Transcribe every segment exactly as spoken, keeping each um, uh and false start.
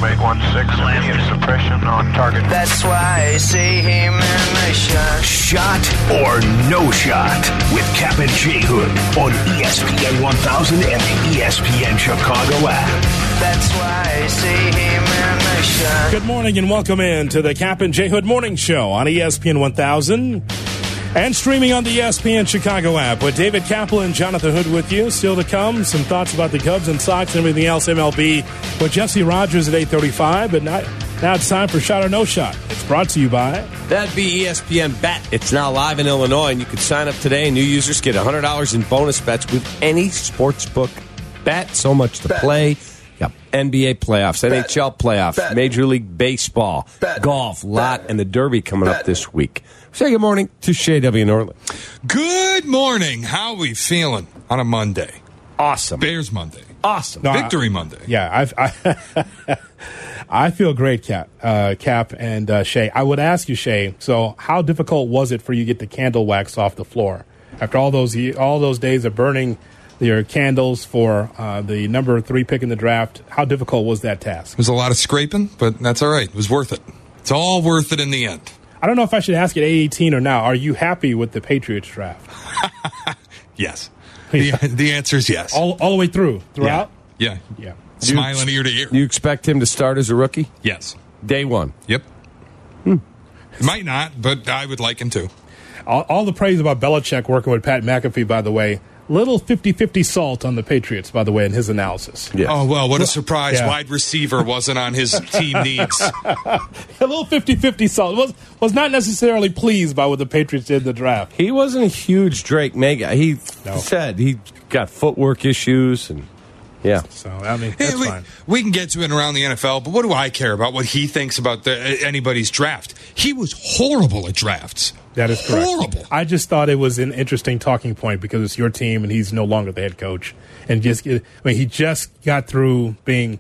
estimate one six, immediate suppression on target. That's why I see him in the shot. Shot or no shot with Cap and J Hood on E S P N one thousand and the E S P N Chicago app. That's why I see him in the shot. Good morning and welcome in to the Cap and J Hood Morning Show on E S P N one thousand and streaming on the E S P N Chicago app with David Kaplan and Jonathan Hood with you. Still to come, some thoughts about the Cubs and Sox and everything else M L B with Jesse Rogers at eight thirty-five. But not, now it's time for Shot or No Shot. It's brought to you by... That'd be E S P N Bet. It's now live in Illinois, and you can sign up today, and new users get one hundred dollars in bonus bets with any sportsbook bet. So much to bet. Play. Yep. N B A playoffs, bet. N H L playoffs, bet. Major League Baseball, bet. Golf, lot, bet. And the Derby coming bet. Up this week. Say good morning to Shea W. Norley. Good morning. How are we feeling on a Monday? Awesome. Bears Monday. Awesome. No, Victory I, Monday. Yeah, I I, I feel great, Cap, uh, Cap and uh, Shay. I would ask you, Shay, so how difficult was it for you to get the candle wax off the floor? After all those all those days of burning your candles for uh, the number three pick in the draft, how difficult was that task? It was a lot of scraping, but that's all right. It was worth it. It's all worth it in the end. I don't know if I should ask at eight eighteen or now. Are you happy with the Patriots draft? Yes. The, the answer is yes. All, all the way through? Throughout? Yeah. Yeah. yeah. Smiling ear to ear. You expect him to start as a rookie? Yes. Day one? Yep. Hmm. He might not, but I would like him to. All, all the praise about Belichick working with Pat McAfee, by the way. Little fifty-fifty salt on the Patriots, by the way, in his analysis. Yes. Oh, well, what a surprise. Yeah. Wide receiver wasn't on his team needs. A little fifty-fifty salt. Was was not necessarily pleased by what the Patriots did in the draft. He wasn't a huge Drake mega. He no. said he got footwork issues and yeah. So, I mean, that's hey, we, fine. We can get to it around the N F L, but what do I care about what he thinks about the, anybody's draft? He was horrible at drafts. That is correct. Horrible. I just thought it was an interesting talking point because it's your team and he's no longer the head coach. And just, I mean, he just got through being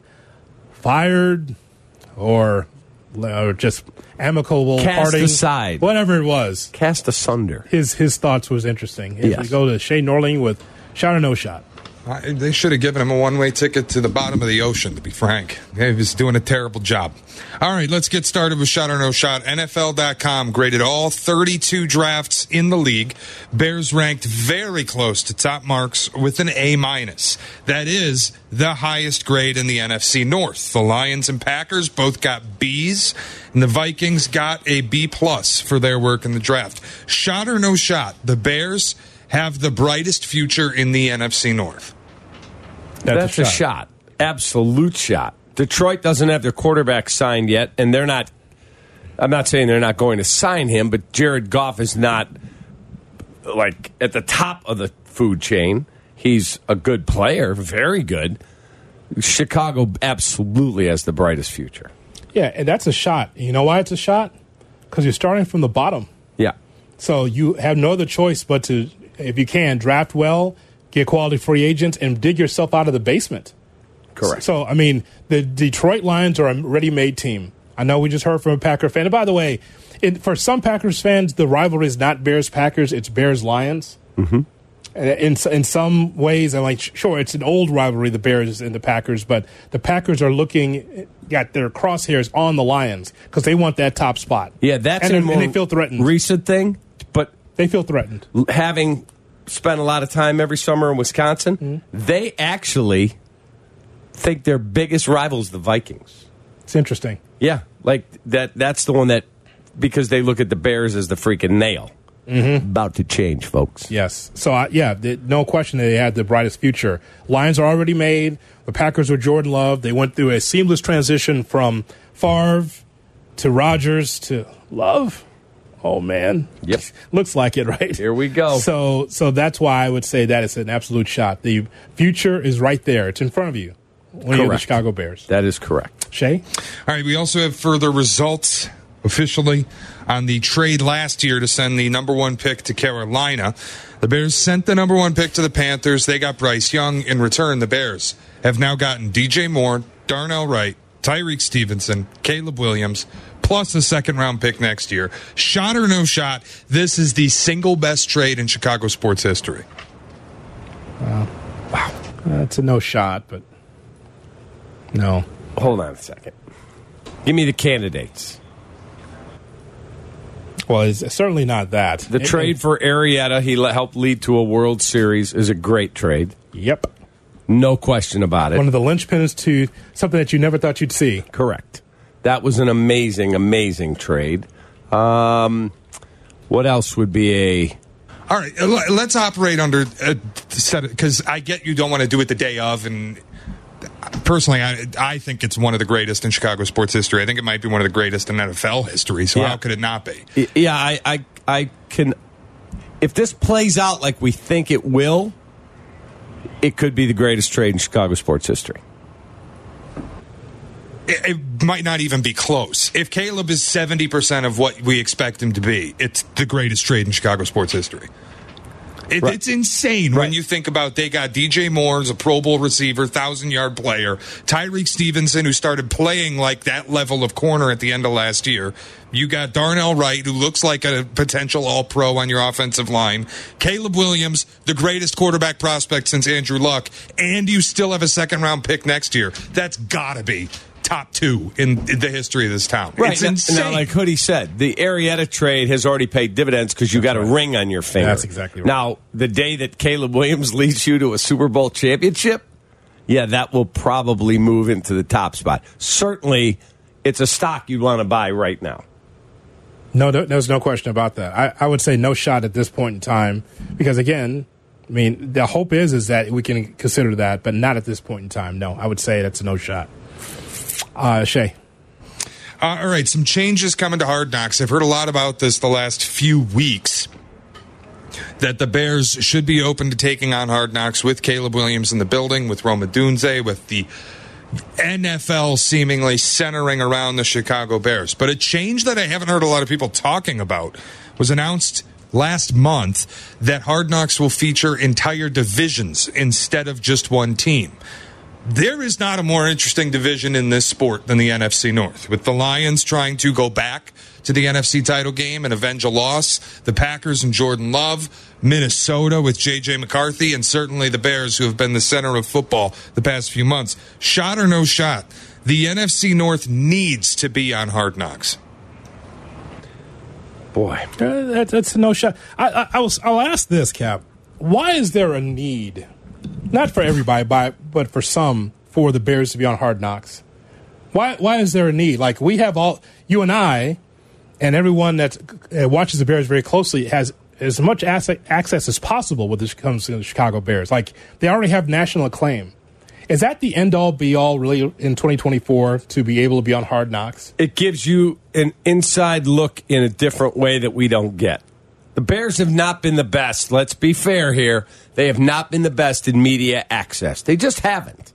fired or, or just amicable Cast parting. aside. Whatever it was. Cast asunder. His his thoughts was interesting. If yes. we go to Shea Norling with shot or no shot. Uh, they should have given him a one-way ticket to the bottom of the ocean, to be frank. He was doing a terrible job. All right, let's get started with Shot or No Shot. N F L dot com graded all thirty-two drafts in the league. Bears ranked very close to top marks with an A minus. That is the highest grade in the N F C North. The Lions and Packers both got B's, and the Vikings got a B plus for their work in the draft. Shot or no shot, the Bears have the brightest future in the N F C North. That's, That's a, shot. a shot. Absolute shot. Detroit doesn't have their quarterback signed yet, and they're not, I'm not saying they're not going to sign him, but Jared Goff is not, like, at the top of the food chain. He's a good player, very good. Chicago absolutely has the brightest future. Yeah, and that's a shot. You know why it's a shot? Because you're starting from the bottom. Yeah. So you have no other choice but to, if you can, draft well, get quality free agents, and dig yourself out of the basement. Correct. So, I mean, the Detroit Lions are a ready-made team. I know we just heard from a Packer fan. And by the way, in, for some Packers fans, the rivalry is not Bears-Packers, it's Bears-Lions. Mm-hmm. In, in some ways, I'm like, sure, it's an old rivalry, the Bears and the Packers, but the Packers are looking, got their crosshairs on the Lions because they want that top spot. Yeah, that's and, a more and they feel threatened. recent thing, but they feel threatened. Having spent a lot of time every summer in Wisconsin, mm-hmm. they actually think their biggest rival is the Vikings. It's interesting. Yeah, like that. That's the one that, because they look at the Bears as the freaking nail. Mm-hmm. About to change, folks. Yes. So, uh, yeah, the, no question that they had the brightest future. Lions are already made. The Packers were Jordan Love. They went through a seamless transition from Favre to Rodgers to Love. Oh, man. Yep. Looks like it, right? Here we go. So, so that's why I would say that is an absolute shot. The future is right there. It's in front of you when you're the Chicago Bears. That is correct. Shay? All right, we also have further results officially on the trade last year to send the number one pick to Carolina. The Bears sent the number one pick to the Panthers. They got Bryce Young. In return, the Bears have now gotten D J Moore, Darnell Wright, Tyreek Stevenson, Caleb Williams, plus a second-round pick next year. Shot or no shot, this is the single best trade in Chicago sports history. Uh, wow. That's a no shot, but no. Hold on a second. Give me the candidates. Well, it's certainly not that. The it, trade it, for Arrieta, he helped lead to a World Series, is a great trade. Yep. No question about it. One of the linchpins to something that you never thought you'd see. Correct. That was an amazing, amazing trade. Um, what else would be a... All right, let's operate under a set because I get you don't want to do it the day of, and personally, I, I think it's one of the greatest in Chicago sports history. I think it might be one of the greatest in N F L history. So yeah. How could it not be? Yeah, I, I, I can. If this plays out like we think it will, it could be the greatest trade in Chicago sports history. It, it might not even be close. If Caleb is seventy percent of what we expect him to be, it's the greatest trade in Chicago sports history. It, right. It's insane right. when you think about they got D J Moore as a Pro Bowl receiver, thousand-yard player, Tyreek Stevenson, who started playing like that level of corner at the end of last year. You got Darnell Wright, who looks like a potential all-pro on your offensive line. Caleb Williams, the greatest quarterback prospect since Andrew Luck, and you still have a second-round pick next year. That's got to be top two in the history of this town. Right. It's now, insane. Now, like Hoodie said, the Arrieta trade has already paid dividends because you got right. a ring on your finger. That's exactly right. Now, the day that Caleb Williams leads you to a Super Bowl championship, yeah, that will probably move into the top spot. Certainly, it's a stock you'd want to buy right now. No, there's no question about that. I, I would say no shot at this point in time because, again, I mean, the hope is is that we can consider that, but not at this point in time. No, I would say that's a no shot. Uh, Shay. Uh, all right, some changes coming to Hard Knocks. I've heard a lot about this the last few weeks, that the Bears should be open to taking on Hard Knocks with Caleb Williams in the building, with Rome Odunze, with the N F L seemingly centering around the Chicago Bears. But a change that I haven't heard a lot of people talking about was announced last month that Hard Knocks will feature entire divisions instead of just one team. There is not a more interesting division in this sport than the N F C North, with the Lions trying to go back to the N F C title game and avenge a loss, the Packers and Jordan Love, Minnesota with J J McCarthy, and certainly the Bears, who have been the center of football the past few months. Shot or no shot, the N F C North needs to be on Hard Knocks. Boy, uh, that, that's no shot. I, I, I was, I'll ask this, Cap. Why is there a need? Not for everybody, but for some, for the Bears to be on Hard Knocks. Why Why is there a need? Like, we have all, you and I, and everyone that uh, watches the Bears very closely has as much asset, access as possible when this comes to the Chicago Bears. Like, they already have national acclaim. Is that the end-all, be-all, really, in twenty twenty-four, to be able to be on Hard Knocks? It gives you an inside look in a different way that we don't get. The Bears have not been the best. Let's be fair here. They have not been the best in media access. They just haven't.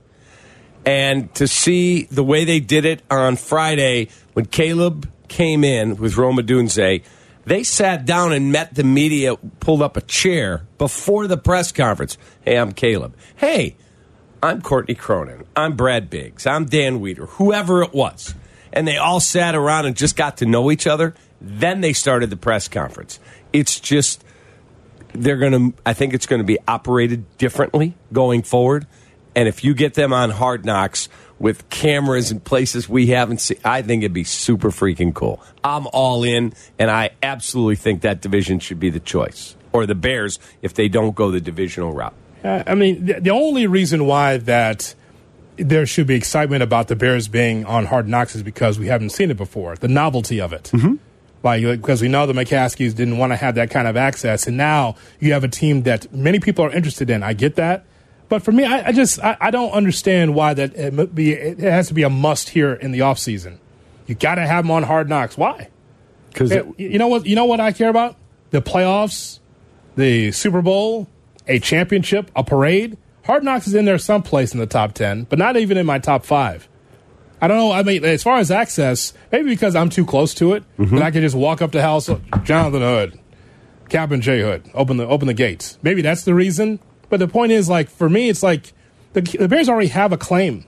And to see the way they did it on Friday when Caleb came in with Rome Odunze, they sat down and met the media, pulled up a chair before the press conference. Hey, I'm Caleb. Hey, I'm Courtney Cronin. I'm Brad Biggs. I'm Dan Weeder. Whoever it was. And they all sat around and just got to know each other. Then they started the press conference. It's just, they're going to, I think it's going to be operated differently going forward. And if you get them on Hard Knocks with cameras in places we haven't seen, I think it'd be super freaking cool. I'm all in, and I absolutely think that division should be the choice. Or the Bears, if they don't go the divisional route. Uh, I mean, the, the only reason why that there should be excitement about the Bears being on Hard Knocks is because we haven't seen it before. The novelty of it. Mm-hmm. Like, because we know the McCaskies didn't want to have that kind of access, and now you have a team that many people are interested in. I get that, but for me, I, I just I, I don't understand why that it, be, it has to be a must here in the off season. You got to have them on Hard Knocks. Why? Because you know what you know what I care about: the playoffs, the Super Bowl, a championship, a parade. Hard Knocks is in there someplace in the top ten, but not even in my top five. I don't know. I mean, as far as access, maybe because I'm too close to it, mm-hmm. that I can just walk up the house, Jonathan Hood, Captain J Hood, open the open the gates. Maybe that's the reason. But the point is, like, for me, it's like the, the Bears already have a claim.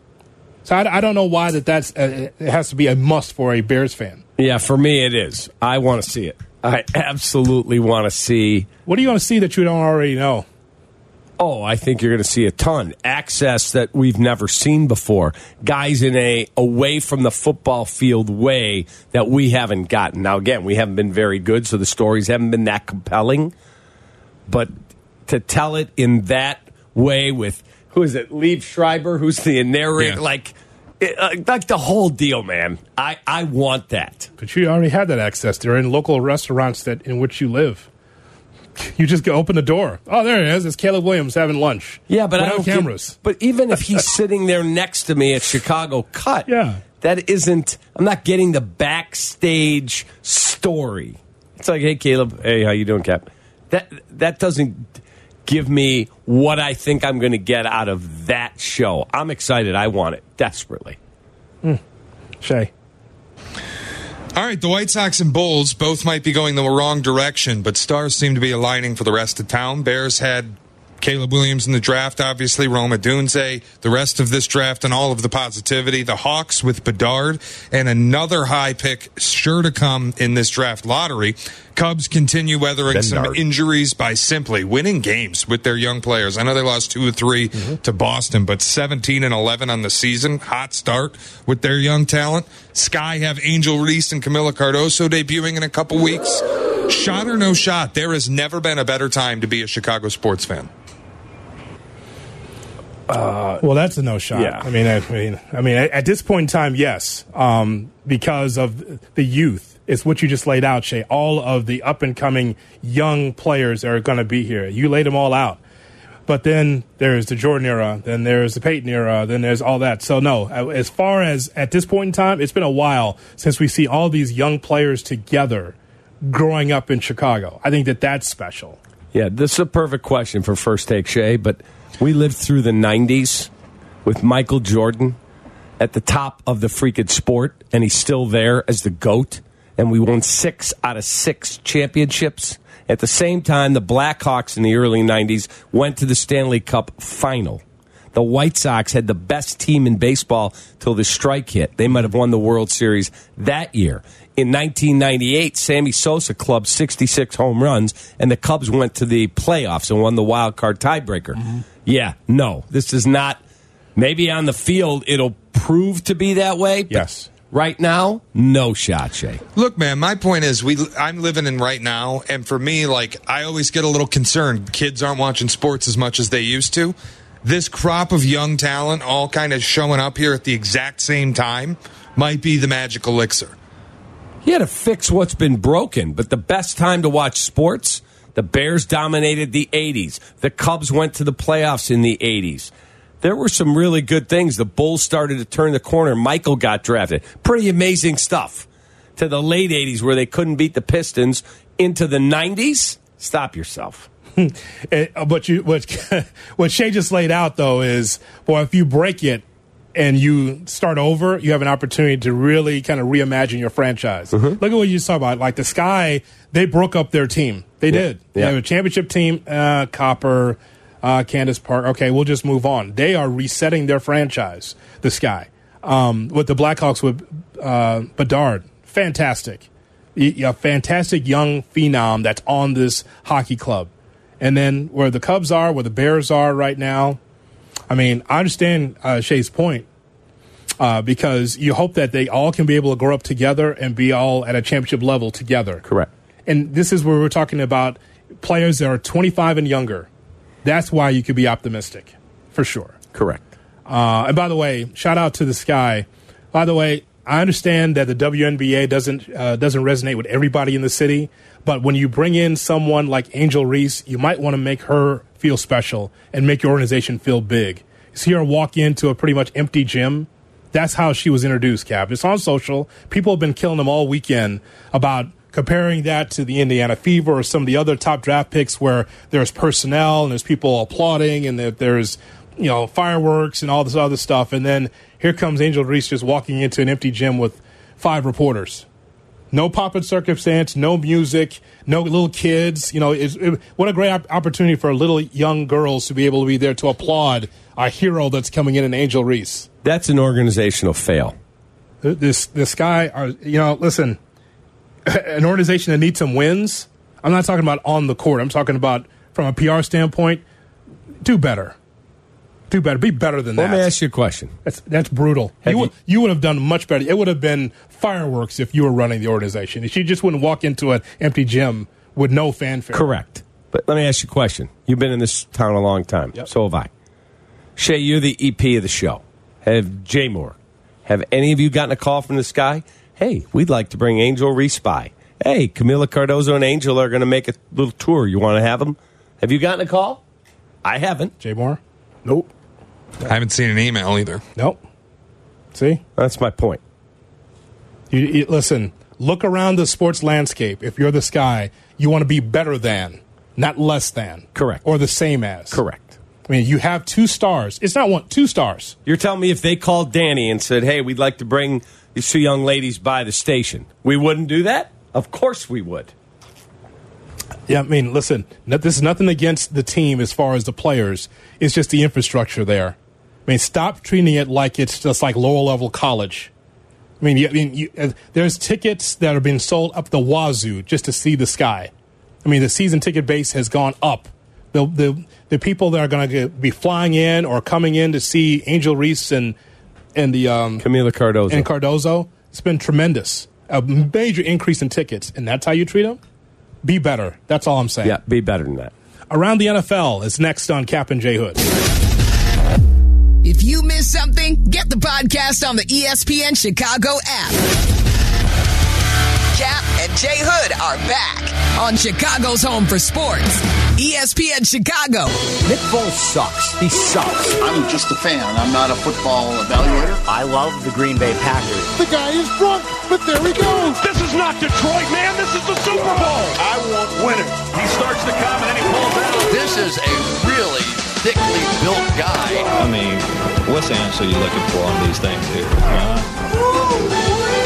So I, I don't know why that that's uh, it has to be a must for a Bears fan. Yeah, for me it is. I want to see it. I absolutely want to see. What are you going to see that you don't already know? Oh, I think you're going to see a ton. Access that we've never seen before. Guys in a away from the football field way that we haven't gotten. Now, again, we haven't been very good, so the stories haven't been that compelling. But to tell it in that way with, who is it, Liev Schreiber, who's the narrator, Yeah. like, it, uh, like the whole deal, man. I, I want that. But you already had that access. They're in local restaurants that in which you live. You just go open the door. Oh, there it is. It's Caleb Williams having lunch. Yeah, but I Without don't cameras. Get, but even if he's sitting there next to me at Chicago Cut, Yeah. that isn't. I'm not getting the backstage story. It's like, hey, Caleb, hey, how you doing, Cap? That that doesn't give me what I think I'm going to get out of that show. I'm excited. I want it desperately. Mm. Shay. All right, the White Sox and Bulls both might be going the wrong direction, but stars seem to be aligning for the rest of town. Bears had Caleb Williams in the draft, obviously, Roma Dunze, the rest of this draft and all of the positivity. The Hawks with Bedard and another high pick sure to come in this draft lottery. Cubs continue weathering some Bedard. injuries by simply winning games with their young players. I know they lost two or three mm-hmm. to Boston, but seventeen and eleven on the season. Hot start with their young talent. Sky have Angel Reese and Camila Cardoso debuting in a couple weeks. Shot or no shot, there has never been a better time to be a Chicago sports fan. Uh, well, that's a no shot. Yeah. I mean, I mean, I mean, at, at this point in time, yes, um, because of the youth. It's what you just laid out, Shay. All of the up and coming young players that are going to be here. You laid them all out. But then there's the Jordan era, then there's the Peyton era, then there's all that. So no, as far as at this point in time, it's been a while since we see all these young players together growing up in Chicago. I think that that's special. Yeah, this is a perfect question for First Take, Shay, but we lived through the nineties with Michael Jordan at the top of the freaking sport, and he's still there as the GOAT, and we won six out of six championships. At the same time, the Blackhawks in the early nineties went to the Stanley Cup final. The White Sox had the best team in baseball till the strike hit. They might have won the World Series that year. In nineteen ninety-eight, Sammy Sosa clubbed sixty-six home runs, and the Cubs went to the playoffs and won the wild card tiebreaker. Mm-hmm. Yeah, no, this is not. Maybe on the field it'll prove to be that way. But yes. Right now, no shot, Shay. Look, man, my point is we I'm living in right now, and for me, like, I always get a little concerned. Kids aren't watching sports as much as they used to. This crop of young talent all kind of showing up here at the exact same time might be the magic elixir. You had to fix what's been broken, but the best time to watch sports, the Bears dominated the eighties. The Cubs went to the playoffs in the eighties. There were some really good things. The Bulls started to turn the corner. Michael got drafted. Pretty amazing stuff. To the late eighties where they couldn't beat the Pistons. Into the nineties, stop yourself. it, but you, what, what Shay just laid out, though, is, boy, if you break it and you start over, you have an opportunity to really kind of reimagine your franchise. Mm-hmm. Look at what you saw about. Like the Sky, they broke up their team. They yeah. did. They yeah. have a championship team, uh, Copper, Uh, Candace Park. Okay, we'll just move on. They are resetting their franchise, the Sky. Um, with the Blackhawks with uh, Bedard. Fantastic. A fantastic young phenom that's on this hockey club. And then where the Cubs are, where the Bears are right now, I mean, I understand uh, Shay's point uh, because you hope that they all can be able to grow up together and be all at a championship level together. Correct. And this is where we're talking about players that are twenty-five and younger. That's why you could be optimistic, for sure. Correct. Uh, and by the way, shout out to the Sky. By the way, I understand that the W N B A doesn't uh, doesn't resonate with everybody in the city, but when you bring in someone like Angel Reese, you might want to make her feel special and make your organization feel big. You see her walk into a pretty much empty gym. That's how she was introduced, Cap. It's on social. People have been killing them all weekend about comparing that to the Indiana Fever or some of the other top draft picks where there's personnel and there's people applauding and there's, you know, fireworks and all this other stuff. And then here comes Angel Reese just walking into an empty gym with five reporters. No pomp and circumstance, no music, no little kids. You know, it's, it, what a great op- opportunity for little young girls to be able to be there to applaud a hero that's coming in, in Angel Reese. That's an organizational fail. This, this guy, are, you know, listen, an organization that needs some wins. I'm not talking about on the court. I'm talking about from a P R standpoint. Do better. Do better. Be better than Let that. me ask you a question. That's that's brutal. Have You, you- would, you would have done much better. It would have been fireworks if you were running the organization. If you just wouldn't walk into an empty gym with no fanfare. Correct. But let me ask you a question. You've been in this town a long time. Yep. So have I. Shay, you're the E P of the show. Have Jay Moore. Have any of you gotten a call from this guy? Hey, we'd like to bring Angel Reese by. Hey, Camila Cardozo and Angel are going to make a little tour. You want to have them? Have you gotten a call? I haven't. Jay Moore? Nope. I haven't seen an email either. Nope. See? That's my point. You, you, listen, look around the sports landscape. If you're this guy, you want to be better than, not less than. Correct. Or the same as. Correct. I mean, you have two stars. It's not one, two stars. You're telling me if they called Danny and said, hey, we'd like to bring these two young ladies by the station, we wouldn't do that? Of course we would. Yeah, I mean, listen, no, this is nothing against the team as far as the players. It's just the infrastructure there. I mean, stop treating it like it's just like lower-level college. I mean, you, I mean you, uh, there's tickets that are being sold up the wazoo just to see the sky. I mean, the season ticket base has gone up. The the, the people that are going to be flying in or coming in to see Angel Reese and and the um, Camila Cardozo. and Cardozo, it's been tremendous. A major increase in tickets, and that's how you treat them? Be better. That's all I'm saying. Yeah, be better than that. Around the N F L is next on Cap and J Hood. If you missed something, get the podcast on the E S P N Chicago app. Cap and J Hood are back on Chicago's home for sports. E S P N Chicago. Nick Foles sucks. He sucks. I'm just a fan. I'm not a football evaluator. I love the Green Bay Packers. The guy is drunk, but there he goes. This is not Detroit, man. This is the Super Bowl. I want winners. He starts to come and then he pulls out. This is a really thickly built guy. I mean, what's the answer you're looking for on these things here? Huh?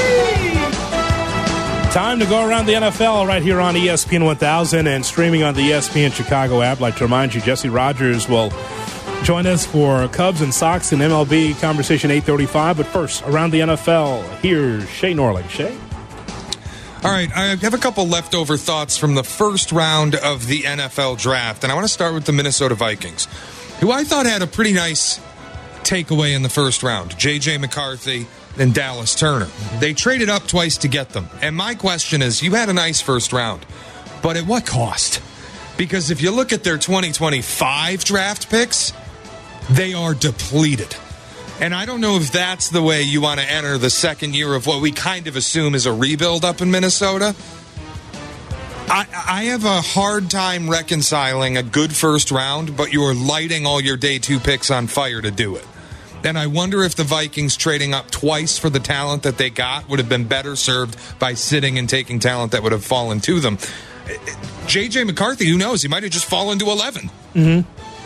Time to go around the N F L right here on E S P N one thousand and streaming on the E S P N Chicago app. I'd like to remind you, Jesse Rogers will join us for Cubs and Sox and M L B conversation eight thirty-five. But first, around the N F L, here's Shay Norling. Shay? All right, I have a couple leftover thoughts from the first round of the N F L draft, and I want to start with the Minnesota Vikings, who I thought had a pretty nice takeaway in the first round. J J McCarthy and Dallas Turner. They traded up twice to get them. And my question is, you had a nice first round, but at what cost? Because if you look at their twenty twenty-five draft picks, they are depleted. And I don't know if that's the way you want to enter the second year of what we kind of assume is a rebuild up in Minnesota. I, I have a hard time reconciling a good first round, but you're lighting all your day two picks on fire to do it. And I wonder if the Vikings trading up twice for the talent that they got would have been better served by sitting and taking talent that would have fallen to them. J J McCarthy, who knows? He might have just fallen to eleven. Mm-hmm.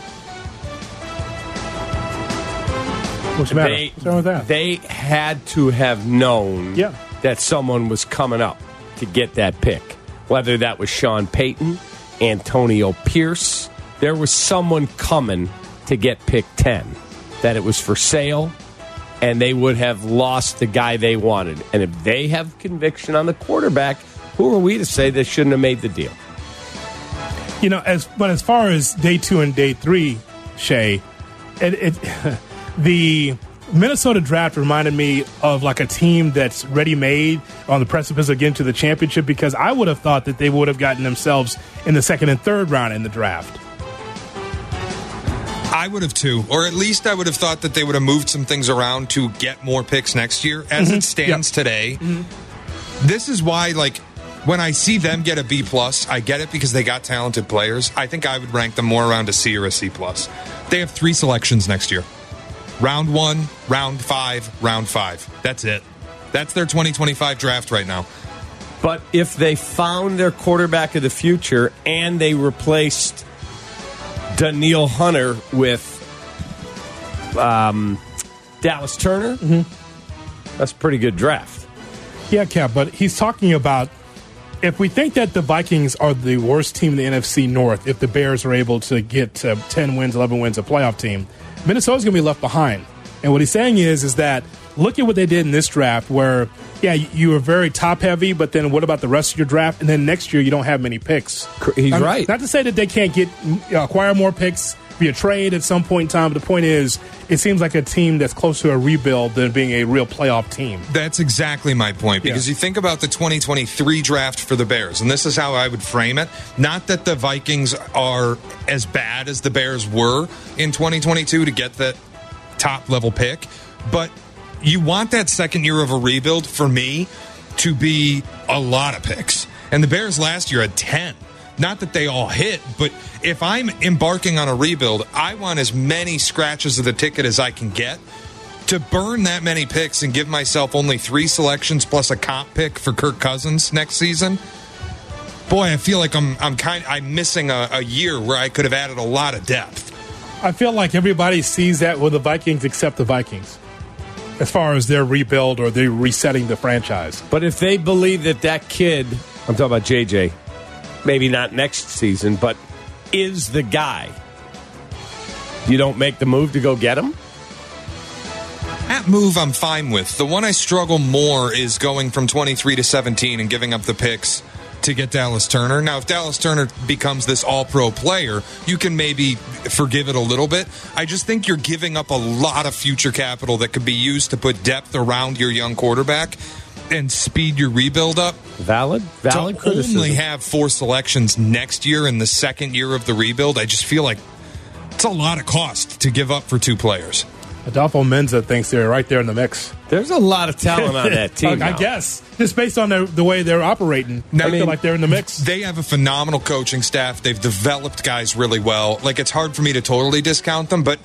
What's the matter? They, What's wrong with that? They had to have known Yeah. that someone was coming up to get that pick. Whether that was Sean Payton, Antonio Pierce, there was someone coming to get pick ten. That it was for sale, and they would have lost the guy they wanted. And if they have conviction on the quarterback, who are we to say they shouldn't have made the deal? You know, as but as far as day two and day three, Shay, it, it the Minnesota draft reminded me of like a team that's ready-made on the precipice of getting to the championship, because I would have thought that they would have gotten themselves in the second and third round in the draft. I would have too, or at least I would have thought that they would have moved some things around to get more picks next year. As Mm-hmm. it stands Yep. today, Mm-hmm. this is why, like, when I see them get a B plus, I get it because they got talented players. I think I would rank them more around a C or a C plus. They have three selections next year: round one, round five, round five. That's it. That's their twenty twenty-five draft right now. But if they found their quarterback of the future and they replaced Daniil Hunter with um, Dallas Turner, mm-hmm. that's a pretty good draft. Yeah, Cap, but he's talking about if we think that the Vikings are the worst team in the N F C North, if the Bears are able to get to ten wins, eleven wins, a playoff team, Minnesota's going to be left behind. And what he's saying is, is that look at what they did in this draft where, yeah, you were very top-heavy, but then what about the rest of your draft? And then next year you don't have many picks. He's I mean, right. Not to say that they can't get acquire more picks be a trade at some point in time. But the point is, it seems like a team that's closer to a rebuild than being a real playoff team. That's exactly my point, because yeah. you think about the twenty twenty-three draft for the Bears, and this is how I would frame it. Not that the Vikings are as bad as the Bears were in twenty twenty-two to get that top-level pick, but you want that second year of a rebuild, for me, to be a lot of picks. And the Bears last year had ten. Not that they all hit, but if I'm embarking on a rebuild, I want as many scratches of the ticket as I can get. To burn that many picks and give myself only three selections plus a comp pick for Kirk Cousins next season, boy, I feel like I'm I'm kind I'm missing a, a year where I could have added a lot of depth. I feel like everybody sees that with the Vikings except the Vikings, as far as their rebuild or they're resetting the franchise. But if they believe that that kid, I'm talking about J J, maybe not next season, but is the guy, you don't make the move to go get him? That move I'm fine with. The one I struggle more is going from twenty-three to seventeen and giving up the picks to get Dallas Turner. Now, if Dallas Turner becomes this all-pro player, you can maybe forgive it a little bit. I just think you're giving up a lot of future capital that could be used to put depth around your young quarterback and speed your rebuild up. Valid, valid to criticism. Only have four selections next year in the second year of the rebuild, I just feel like it's a lot of cost to give up for two players. Adolfo Menza thinks they're right there in the mix. There's a lot of talent on that team. I now. guess. Just based on the, the way they're operating, now, I, I mean, feel like they're in the mix. They have a phenomenal coaching staff. They've developed guys really well. Like, it's hard for me to totally discount them, but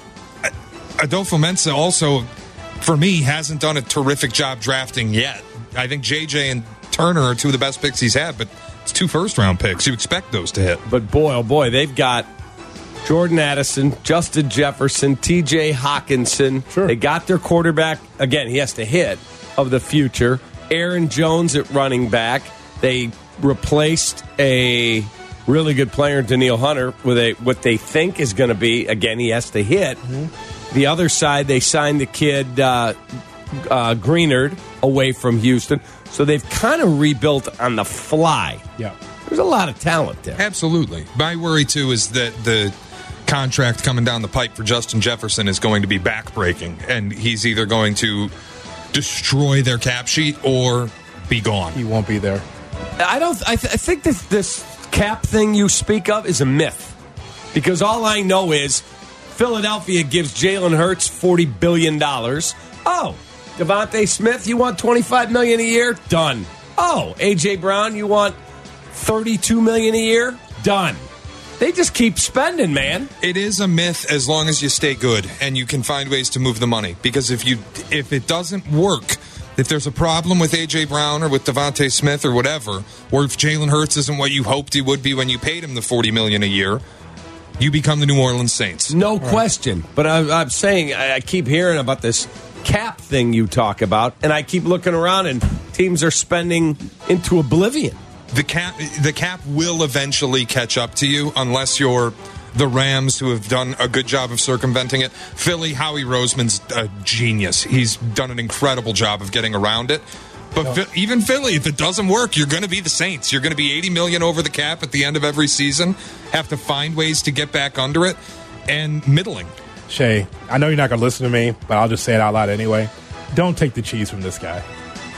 Adolfo Menza also, for me, hasn't done a terrific job drafting yet. I think J J and Turner are two of the best picks he's had, but it's two first-round picks. You expect those to hit. But boy, oh boy, they've got Jordan Addison, Justin Jefferson, T J Hawkinson. Sure. They got their quarterback. Again, he has to hit of the future. Aaron Jones at running back. They replaced a really good player, Danielle Hunter, with a what they think is going to be, again, he has to hit. Mm-hmm. The other side, they signed the kid uh, uh, Greenard away from Houston. So they've kind of rebuilt on the fly. Yeah. There's a lot of talent there. Absolutely. My worry, too, is that the contract coming down the pipe for Justin Jefferson is going to be backbreaking, and he's either going to destroy their cap sheet or be gone. He won't be there. I don't. I, th- I think this this cap thing you speak of is a myth, because all I know is Philadelphia gives Jalen Hurts forty billion dollars. Oh, Devontae Smith, you want twenty-five million dollars a year? Done. Oh, A J Brown, you want thirty-two million dollars a year? Done. They just keep spending, man. It is a myth as long as you stay good and you can find ways to move the money. Because if you if it doesn't work, if there's a problem with A J Brown or with Devontae Smith or whatever, or if Jalen Hurts isn't what you hoped he would be when you paid him the forty million dollars a year, you become the New Orleans Saints. No question. But I'm, I'm saying I keep hearing about this cap thing you talk about, and I keep looking around and teams are spending into oblivion. The cap, the cap will eventually catch up to you unless you're the Rams, who have done a good job of circumventing it. Philly, Howie Roseman's a genius. He's done an incredible job of getting around it. But no. Fi- even Philly, if it doesn't work, you're going to be the Saints. You're going to be eighty million dollars over the cap at the end of every season, have to find ways to get back under it, and middling. Shay, I know you're not going to listen to me, but I'll just say it out loud anyway. Don't take the cheese from this guy.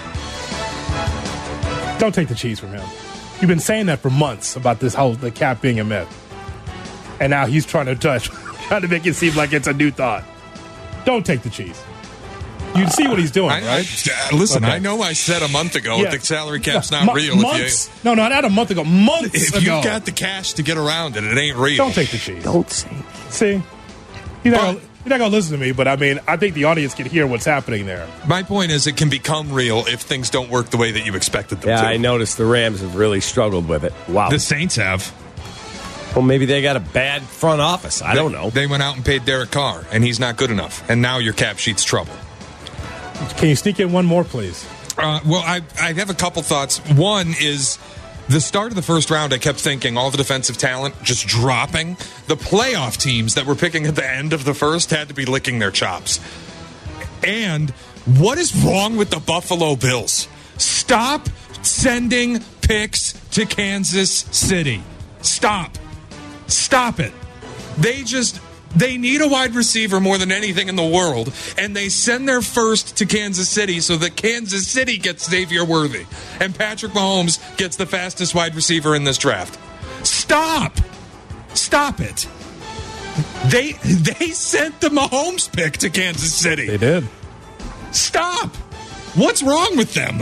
Don't take the cheese from him. You've been saying that for months about this whole the cap being a myth, and now he's trying to touch, trying to make it seem like it's a new thought. Don't take the cheese. You see what he's doing, I, right? I, listen, okay. I know I said a month ago yeah. the salary cap's not Mo- real. Months? If you, no, no, not a month ago. Months if ago. you've got the cash to get around it, it ain't real. Don't take the cheese. Don't say. See, you're not, gonna, you're not gonna listen to me, but I mean, I think the audience can hear what's happening there. My point is, it can become real if things don't work the way that you expected them yeah, to. I noticed the Rams have really struggled with it. Wow. The Saints have. Well, maybe they got a bad front office. I they, don't know. They went out and paid Derek Carr, and he's not good enough. And now your cap sheet's trouble. Can you sneak in one more, please? Uh, well, I, I have a couple thoughts. One is the start of the first round, I kept thinking all the defensive talent just dropping. The playoff teams that were picking at the end of the first had to be licking their chops. And what is wrong with the Buffalo Bills? Stop sending picks to Kansas City. Stop. Stop it. They just They need a wide receiver more than anything in the world, and they send their first to Kansas City so that Kansas City gets Xavier Worthy, and Patrick Mahomes gets the fastest wide receiver in this draft. Stop! Stop it. They they sent the Mahomes pick to Kansas City. They did. Stop! What's wrong with them?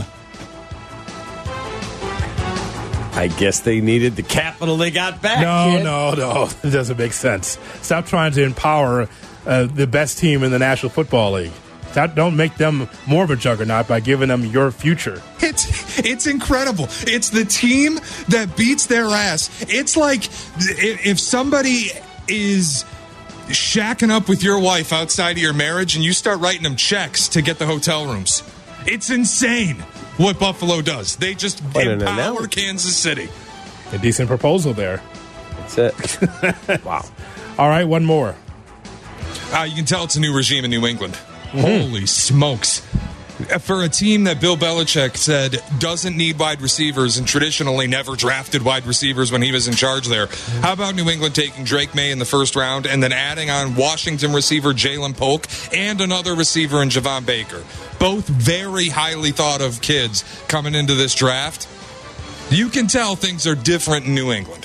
I guess they needed the capital they got back. No, kid. no, no. It doesn't make sense. Stop trying to empower uh, the best team in the National Football League. That don't make them more of a juggernaut by giving them your future. It's it's incredible. It's the team that beats their ass. It's like if somebody is shacking up with your wife outside of your marriage and you start writing them checks to get the hotel rooms. It's insane what Buffalo does. They just Wait, empower no, no, no. Kansas City. A decent proposal there. That's it. Wow. All right, one more. Uh, you can tell it's a new regime in New England. Mm-hmm. Holy smokes. For a team that Bill Belichick said doesn't need wide receivers and traditionally never drafted wide receivers when he was in charge there, how about New England taking Drake May in the first round and then adding on Washington receiver Jalen Polk and another receiver in Javon Baker? Both very highly thought of kids coming into this draft. You can tell things are different in New England.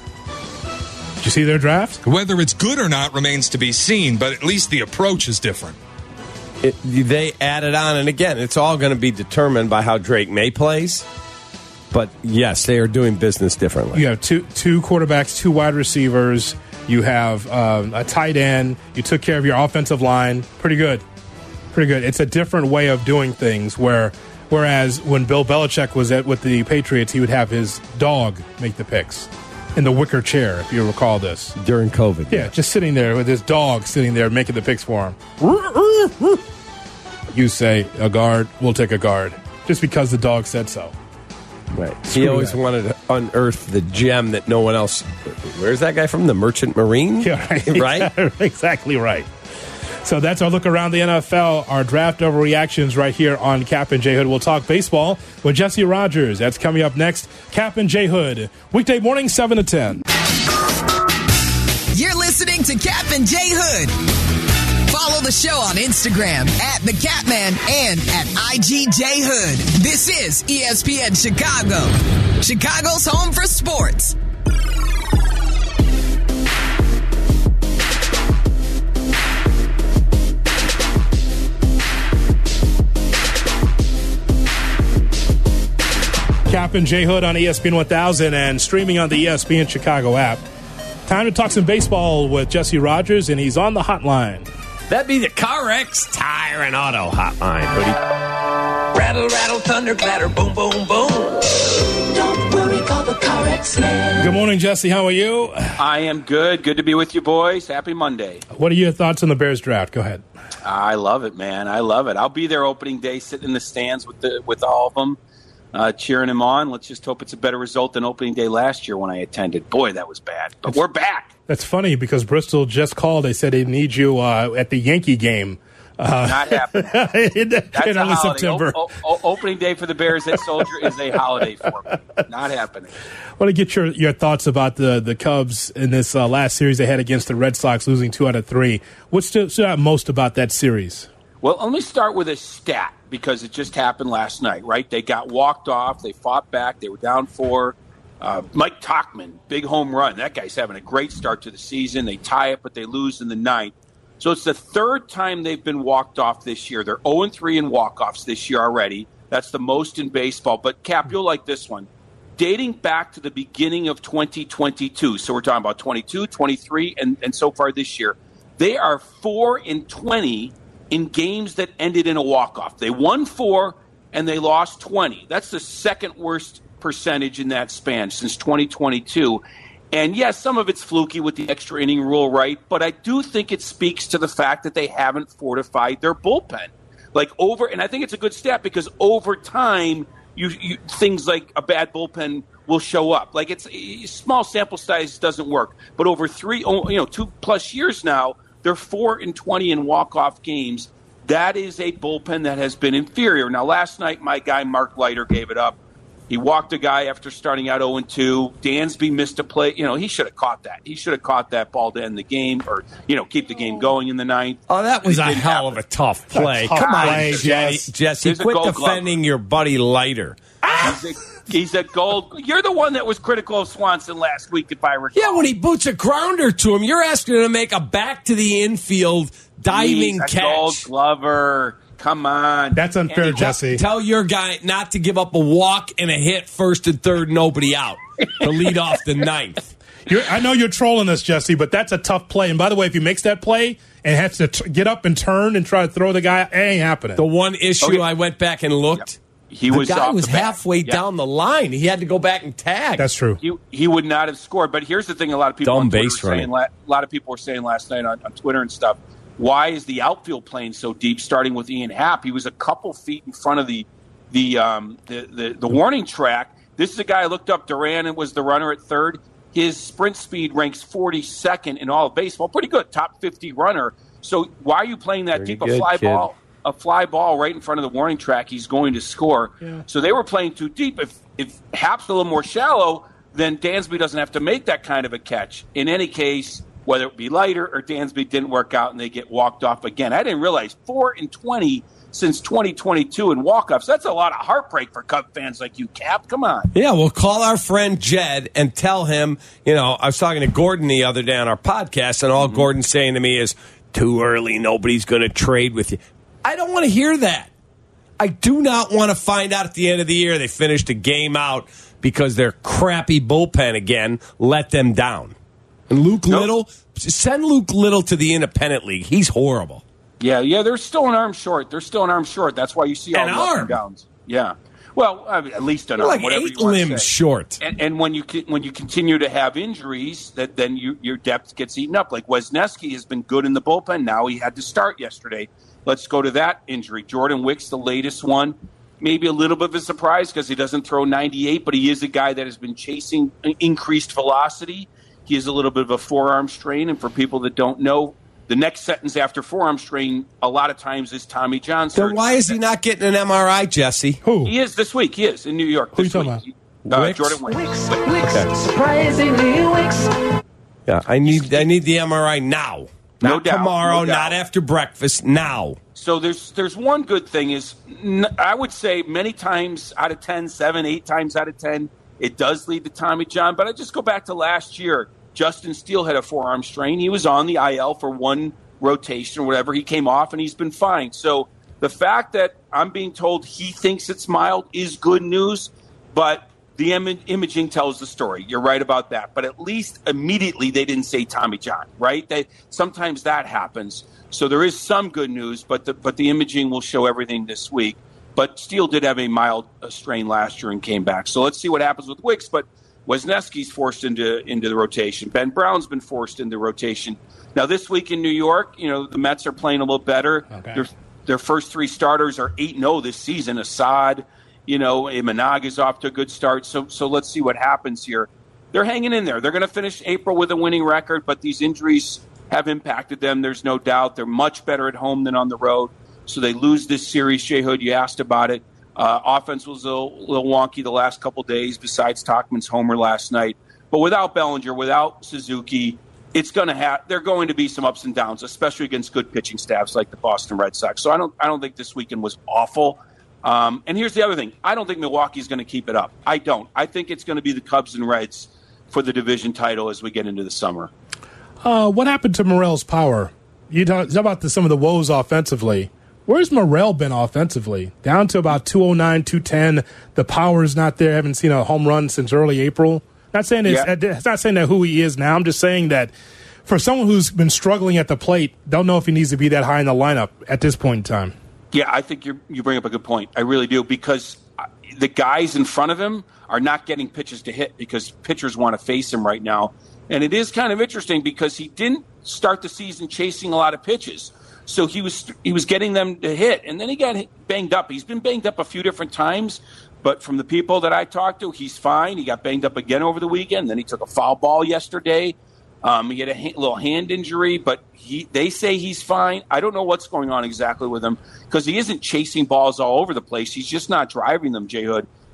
Did you see their draft? Whether it's good or not remains to be seen, but at least the approach is different. It, they added on, and again, it's all going to be determined by how Drake May plays. But yes, they are doing business differently. You have two two quarterbacks, two wide receivers. You have um, a tight end. You took care of your offensive line. Pretty good. Pretty good. It's a different way of doing things where, whereas when Bill Belichick was at with the Patriots, he would have his dog make the picks in the wicker chair, if you recall this. During COVID. Yeah, just sitting there with his dog sitting there making the picks for him. You say, a guard, we'll take a guard. Just because the dog said so. Right. Screw he always that. wanted to unearth the gem that no one else... Where's that guy from? The Merchant Marine? Yeah, right. Right? Exactly right. So that's our look around the N F L, our draft overreactions right here on Cap and J Hood. We'll talk baseball with Jesse Rogers. That's coming up next. Cap and J Hood, weekday morning, seven to ten. You're listening to Cap and J Hood. Follow the show on Instagram at The Catman and at I G J Hood. This is E S P N Chicago, Chicago's home for sports. Cap and J Hood on E S P N one thousand and streaming on the E S P N Chicago app. Time to talk some baseball with Jesse Rogers, and he's on the hotline. That'd be the CarX Tire and Auto Hotline, buddy. Rattle, rattle, thunder, clatter, boom, boom, boom. Don't worry, call the CarX man. Good morning, Jesse. How are you? I am good. Good to be with you, boys. Happy Monday. What are your thoughts on the Bears draft? Go ahead. I love it, man. I love it. I'll be there opening day, sitting in the stands with the with all of them, uh, cheering him on. Let's just hope it's a better result than opening day last year when I attended. Boy, that was bad. But we're back. That's funny because Bristol just called. They said they need you uh, at the Yankee game. Uh, Not happening. in, That's in a early holiday. September. O- o- opening day for the Bears at Soldier is a holiday for me. Not happening. I want to get your, your thoughts about the, the Cubs in this uh, last series they had against the Red Sox, losing two out of three. What stood, stood out most about that series? Well, let me start with a stat because it just happened last night, right? They got walked off. They fought back. They were down four. Uh, Mike Tauchman, big home run. That guy's having a great start to the season. They tie it, but they lose in the ninth. So it's the third time they've been walked off this year. They're oh and three in walk-offs this year already. That's the most in baseball. But, Cap, you'll like this one. Dating back to the beginning of twenty twenty-two, so we're talking about twenty-two, twenty-three, and, and so far this year, they are four and twenty in games that ended in a walk-off. They won four, and they lost twenty. That's the second worst percentage in that span since twenty twenty-two. And yes, some of it's fluky with the extra inning rule, right? But I do think it speaks to the fact that they haven't fortified their bullpen. Like over, and I think it's a good stat because over time, you, you things like a bad bullpen will show up. Like it's small sample size doesn't work, but over three, you know, two plus years now, they're four and twenty in walk-off games. That is a bullpen that has been inferior. Now, last night, my guy Mark Leiter gave it up. He walked a guy after starting out oh and two. Dansby missed a play. You know, he should have caught that. He should have caught that ball to end the game or, you know, keep the game going in the ninth. Oh, that was a hell happen. of a tough play. A tough Come play, on, Jesse. Jesse, quit defending glover. your buddy Leiter. He's a, he's a gold. You're the one that was critical of Swanson last week, if I recall. Yeah, when he boots a grounder to him, you're asking him to make a back to the infield diving he's a catch. Gold glover. Come on. That's unfair, Jesse. Tell, tell your guy not to give up a walk and a hit first and third, nobody out to lead off the ninth. You're, I know you're trolling us, Jesse, but that's a tough play. And by the way, if he makes that play and has to t- get up and turn and try to throw the guy, it ain't happening. The one issue okay. I went back and looked, yep. he the was guy was the halfway yeah. down the line. He had to go back and tag. That's true. He, he would not have scored. But here's the thing: a lot of people Dumb on Twitter base were saying, a lot of people were saying last night on, on Twitter and stuff. Why is the outfield playing so deep? Starting with Ian Happ, he was a couple feet in front of the the um, the, the the warning track. This is a guy I looked up. Duran was the runner at third. His sprint speed ranks forty-second in all of baseball. Pretty good, top fifty runner. So why are you playing that Pretty deep? good, a fly kid. ball, a fly ball right in front of the warning track. He's going to score. Yeah. So they were playing too deep. If if Happ's a little more shallow, then Dansby doesn't have to make that kind of a catch. In any case, whether it be Leiter or Dansby didn't work out and they get walked off again. I didn't realize four and twenty since twenty twenty-two in walk-offs. That's a lot of heartbreak for Cub fans like you, Cap. Come on. Yeah, we'll call our friend Jed and tell him, you know, I was talking to Gordon the other day on our podcast, and all mm-hmm. Gordon's saying to me is, too early, nobody's going to trade with you. I don't want to hear that. I do not want to find out at the end of the year they finished a game out because their crappy bullpen again let them down. And Luke nope. Little, send Luke Little to the independent league. He's horrible. Yeah, yeah, they're still an arm short. They're still an arm short. That's why you see all an the arm. up and downs. Yeah. Well, I mean, at least an They're arm. Like eight limbs short. And, and when you when you continue to have injuries, that then you, your depth gets eaten up. Like Wisniewski has been good in the bullpen. Now he had to start yesterday. Let's go to that injury. Jordan Wicks, the latest one. Maybe a little bit of a surprise because he doesn't throw ninety-eight, but he is a guy that has been chasing increased velocity. He has a little bit of a forearm strain, and for people that don't know, the next sentence after forearm strain a lot of times is Tommy John surgery. Then why is he not getting an M R I, Jesse? Who? He is this week. He is in New York. Who this are you week. talking about? Uh, Wicks? Jordan Wicks. Wicks, Wicks, okay. surprisingly Wicks. Yeah, I need I need the M R I now. No Not doubt, tomorrow, no doubt. not after breakfast, now. So there's there's one good thing is I would say many times out of ten, seven, eight times out of ten, it does lead to Tommy John. But I just go back to last year. Justin Steele had a forearm strain. He was on the I L for one rotation or whatever. He came off, and he's been fine. So the fact that I'm being told he thinks it's mild is good news, but the Im- imaging tells the story. You're right about that. But at least immediately they didn't say Tommy John, right? They, sometimes that happens. So there is some good news, but the, but the imaging will show everything this week. But Steele did have a mild uh, strain last year and came back. So let's see what happens with Wicks. But Wisniewski's forced into into the rotation. Ben Brown's been forced into rotation. Now, this week in New York, you know, the Mets are playing a little better. Okay. Their, their first three starters are eight and oh this season. Assad, you know, Imanaga's off to a good start. So, so let's see what happens here. They're hanging in there. They're going to finish April with a winning record, but these injuries have impacted them. There's no doubt. They're much better at home than on the road. So they lose this series. Jay Hood, you asked about it. Uh, offense was a little, little wonky the last couple days besides Tauchman's homer last night. But without Bellinger, without Suzuki, it's going to have there are going to be some ups and downs, especially against good pitching staffs like the Boston Red Sox. So I don't I don't think this weekend was awful. Um, and here's the other thing. I don't think Milwaukee's going to keep it up. I don't. I think it's going to be the Cubs and Reds for the division title as we get into the summer. Uh, what happened to Morel's power? You talk about the, some of the woes offensively. Where's Morel been offensively? Down to about two oh nine, two ten. The power is not there. Haven't seen a home run since early April. Not saying it's, yeah. it's not saying that who he is now. I'm just saying that for someone who's been struggling at the plate, don't know if he needs to be that high in the lineup at this point in time. Yeah, I think you you bring up a good point. I really do, because the guys in front of him are not getting pitches to hit because pitchers want to face him right now. And it is kind of interesting because he didn't start the season chasing a lot of pitches. So he was he was getting them to hit, and then he got banged up. He's been banged up a few different times, but from the people that I talked to, he's fine. He got banged up again over the weekend. Then he took a foul ball yesterday. Um, he had a ha- little hand injury, but he they say he's fine. I don't know what's going on exactly with him because he isn't chasing balls all over the place. He's just not driving them, Jay Hood.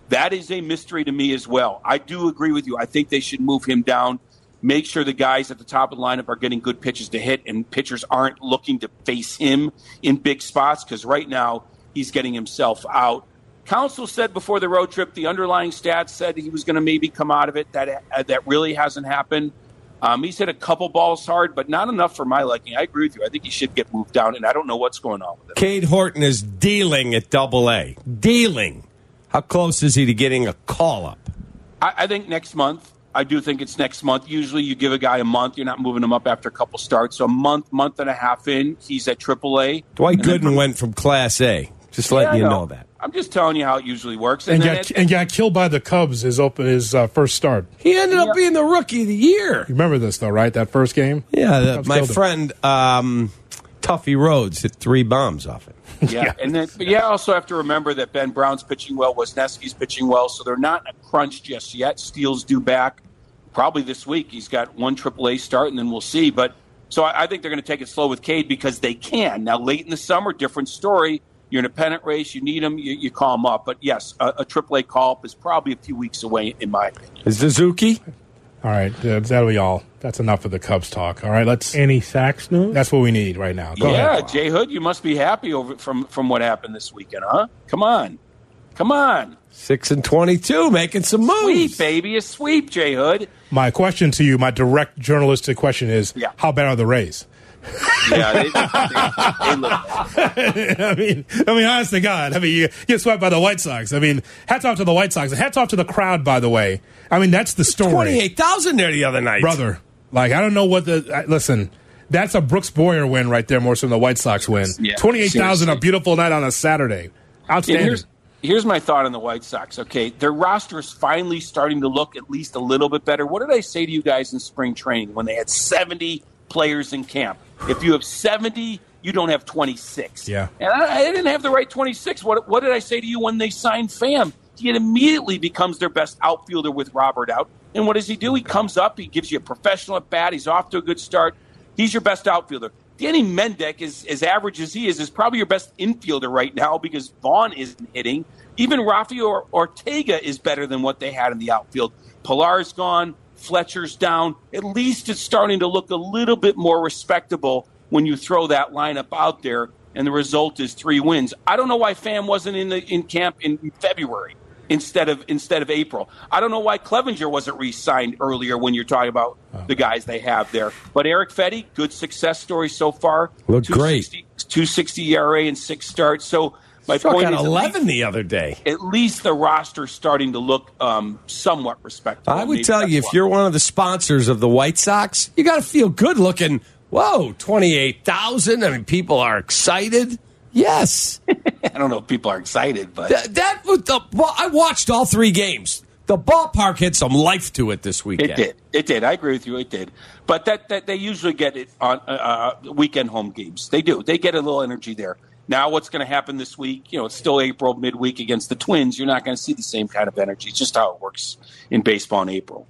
That is a mystery to me as well. I do agree with you. I think they should move him down, make sure the guys at the top of the lineup are getting good pitches to hit, and pitchers aren't looking to face him in big spots, because right now he's getting himself out. Counsell said before the road trip the underlying stats said he was going to maybe come out of it. That uh, that really hasn't happened. Um, he's hit a couple balls hard, but not enough for my liking. I agree with you. I think he should get moved down, and I don't know what's going on with it. Cade Horton is dealing at Double A. Dealing. How close is he to getting a call-up? I, I think next month. I do think it's next month. Usually you give a guy a month. You're not moving him up after a couple starts. So a month, month and a half in, he's at Triple A. Dwight Gooden from, went from Class A. Just yeah, letting you know. know that. I'm just telling you how it usually works. And, And, got, it, and got killed by the Cubs his open his uh, first start. He ended up yeah. being the Rookie of the Year. You remember this, though, right? That first game? Yeah, the, my friend um, Tuffy Rhodes hit three bombs off it. Yeah, and then but yeah, also have to remember that Ben Brown's pitching well, Wisniewski's pitching well, so they're not in a crunch just yet. Steele's due back probably this week. He's got one Triple A start, and then we'll see. But so I, I think they're going to take it slow with Cade because they can. Now, late in the summer, different story. You're in a pennant race. You need him. You, you call him up. But, yes, a, a Triple A call-up is probably a few weeks away, in my opinion. Is Suzuki? All right. Uh, that'll be all. That's enough of the Cubs talk. All right. Let's. Any Sachs news? That's what we need right now. Go yeah, ahead. Jay Hood, you must be happy over from, from what happened this weekend, huh? Come on. Come on. six and twenty-two, making some moves. Sweep, baby. A sweep, Jay Hood. My question to you, my direct journalistic question is, yeah. how bad are the Rays? Yeah, they, they, they look bad. I mean, I mean, honest to God, I mean, you get swept by the White Sox. I mean, hats off to the White Sox. Hats off to the crowd, by the way. I mean, that's the story. twenty-eight thousand there the other night. Brother, like, I don't know what the, uh, listen, that's a Brooks Boyer win right there more so than the White Sox win. Yeah, twenty-eight thousand, a beautiful night on a Saturday. Outstanding. Here's, here's my thought on the White Sox, okay? Their roster is finally starting to look at least a little bit better. What did I say to you guys in spring training when they had seventy players in camp? If you have seventy, you don't have twenty-six. Yeah. And I, I didn't have the right twenty-six. What, what did I say to you when they signed Pham? He immediately becomes their best outfielder with Robert out. And what does he do? He comes up. He gives you a professional at bat. He's off to a good start. He's your best outfielder. Danny Mendick, is, as average as he is, is probably your best infielder right now because Vaughn isn't hitting. Even Rafael Ortega is better than what they had in the outfield. Pillar's gone. Fletcher's down. At least it's starting to look a little bit more respectable when you throw that lineup out there, and the result is three wins. I don't know why Pham wasn't in the in camp in February instead of instead of April. I don't know why Clevenger wasn't re-signed earlier when you're talking about the guys they have there. But Eric Fetty, good success story so far. Looked great. two sixty E R A and six starts. So my Struck point out is, eleven least, the other day. At least the roster's starting to look um, somewhat respectable. I would Maybe tell you, if one. you're one of the sponsors of the White Sox, you got to feel good looking. Whoa, twenty-eight thousand. I mean, people are excited. Yes. I don't know if people are excited, but Th- that was the. Well, I watched all three games. The ballpark had some life to it this weekend. It did. It did. I agree with you. It did. But that, that they usually get it on uh, weekend home games. They do. They get a little energy there. Now, what's going to happen this week? You know, it's still April, midweek against the Twins. You're not going to see the same kind of energy. It's just how it works in baseball in April.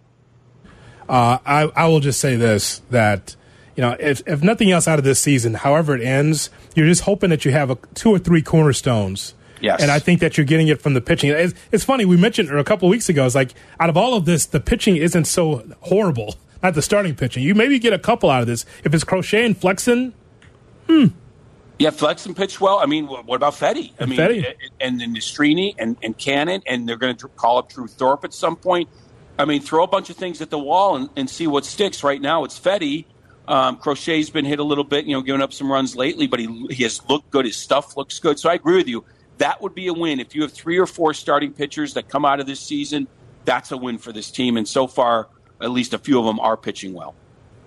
Uh, I, I will just say this, that, you know, if, if nothing else out of this season, however it ends, you're just hoping that you have a, two or three cornerstones. Yes. And I think that you're getting it from the pitching. It's, it's funny, we mentioned a couple of weeks ago, it's like, out of all of this, the pitching isn't so horrible. Not the starting pitching. You maybe get a couple out of this. If it's Crochet and Flexen, hmm. Yeah, Flexen pitched well. I mean, what about Fetty? I And mean, Fetty. and then Nastrini and, and Cannon, and they're going to call up Drew Thorpe at some point. I mean, throw a bunch of things at the wall and, and see what sticks. Right now, it's Fetty. Um, Crochet's been hit a little bit, you know, giving up some runs lately, but he he has looked good. His stuff looks good. So I agree with you. That would be a win. If you have three or four starting pitchers that come out of this season, that's a win for this team. And so far, at least a few of them are pitching well.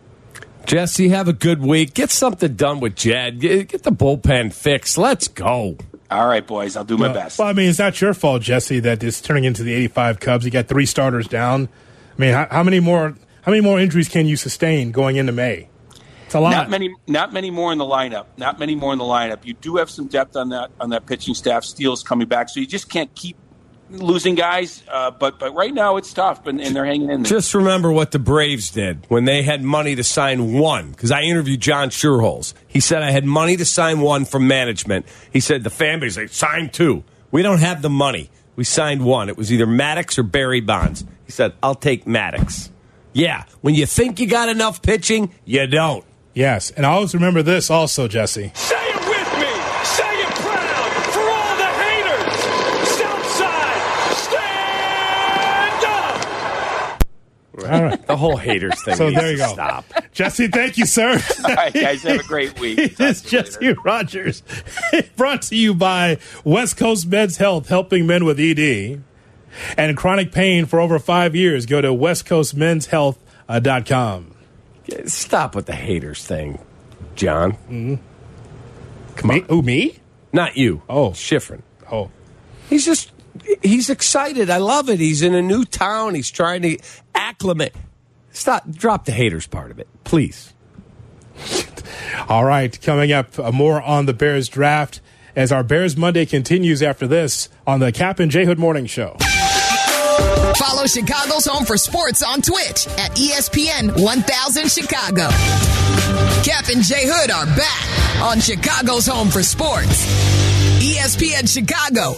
Jesse, have a good week. Get something done with Jed. Get, get the bullpen fixed. Let's go. All right, boys. I'll do my well, best. Well, I mean, it's not your fault, Jesse, that it's turning into the eighty-five Cubs. You got three starters down. I mean, how, how many more how many more injuries can you sustain going into May? It's a lot. Not many, not many more in the lineup. Not many more in the lineup. You do have some depth on that on that pitching staff. Steele's coming back, so you just can't keep losing guys. Uh, but but right now it's tough, and, and they're hanging in there. Just remember what the Braves did when they had money to sign one. Because I interviewed John Schuerholz. He said I had money to sign one from management. He said the fan base, they signed two. We don't have the money. We signed one. It was either Maddox or Barry Bonds. He said, I'll take Maddox. Yeah, when you think you got enough pitching, you don't. Yes, and I always remember this also, Jesse. Say it with me. Say it proud for all the haters. Southside, stand up. All right. The whole haters thing. So there you go. Stop. Jesse, thank you, sir. All right, guys, have a great week. It is Jesse Rogers. Brought to you by West Coast Men's Health, helping men with E D and chronic pain for over five years. Go to west coast men's health dot com. Stop with the haters thing, John. Mm-hmm. Come me? on. Who, me? Not you. Oh. Schifrin. Oh. He's just, he's excited. I love it. He's in a new town. He's trying to acclimate. Stop. Drop the haters part of it, please. All right. Coming up, uh, more on the Bears draft as our Bears Monday continues after this on the Cap and J Hood Morning Show. Follow Chicago's Home for Sports on Twitch at E S P N one thousand Chicago. Cap and J Hood are back on Chicago's Home for Sports. E S P N Chicago.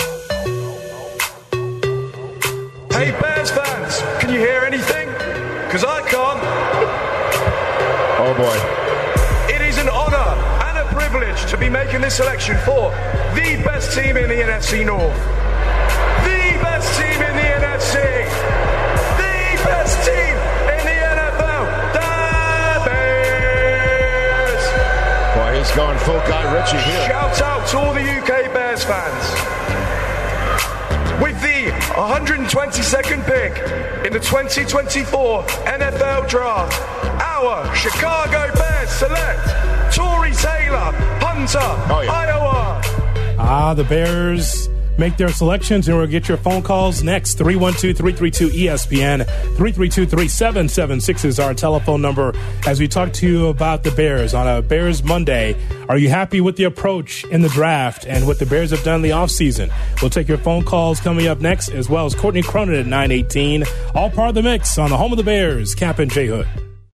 Hey, Bears fans, can you hear anything? Because I can't. Oh, boy. It is an honor and a privilege to be making this selection for the best team in the N F C North. The best team in the N F C. The best team in the N F L. The Bears. Boy, he's going full Guy Ritchie here. Shout out to all the U K Bears fans. With the one hundred twenty-second pick in the twenty twenty-four N F L Draft, our Chicago Bears select Tory Taylor, punter, oh, yeah. Iowa. Ah, the Bears make their selections, and we'll get your phone calls next. three one two, three three two, E S P N. three three two, three seven seven six is our telephone number as we talk to you about the Bears on a Bears Monday. Are you happy with the approach in the draft and what the Bears have done in the offseason? We'll take your phone calls coming up next, as well as Courtney Cronin at nine eighteen. All part of the mix on the home of the Bears, Cap and J Hood.